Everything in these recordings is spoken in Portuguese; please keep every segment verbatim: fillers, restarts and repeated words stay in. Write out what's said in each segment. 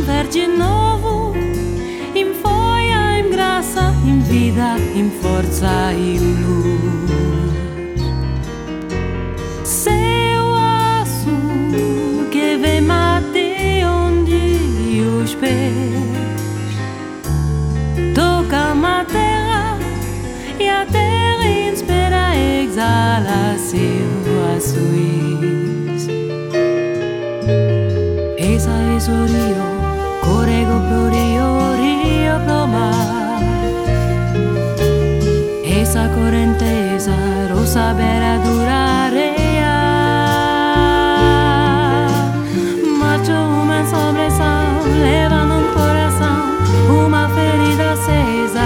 ver de novo, em foia, em graça, em vida, em força, em luz. Seu aço que vem até onde os pés tocam a terra, e a terra inspira, exala seu açois. Esa es o rio, corrego pro rio, rio pro mar. Esa correnteza, rosa vera durareia. Marcho uma sobressão, levando um coração, uma ferida acesa.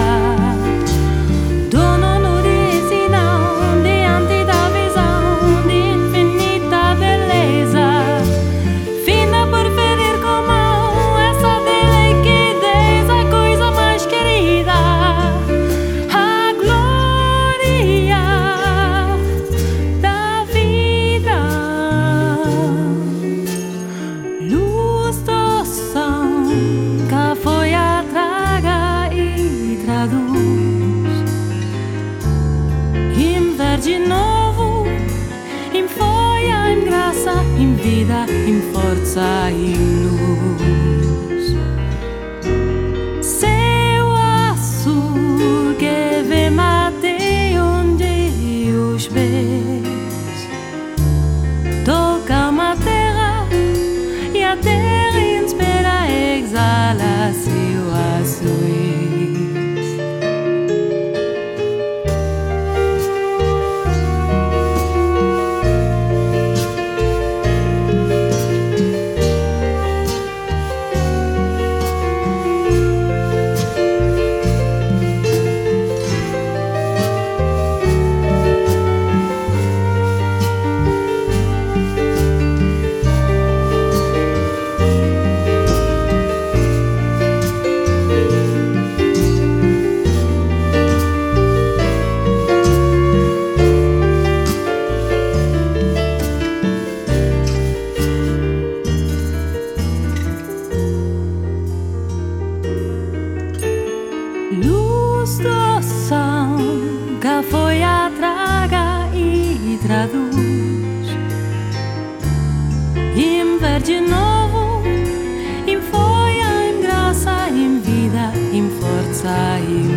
Dono no decisão, diante da visão de infinita beleza. Finda por ferir com mão essa delicadez, a coisa mais querida. A glória da vida. Luz do som que foi a traga e traduz. Em ver de novo, em foia, em graça, em vida, em força, em luz. Seu aço que vem até onde os pés tocam a terra, e a terra inspira, exala seu açois. Luz do som que foi a traga e traduz. Em ver de novo, em foia, em graça, em vida, em força, em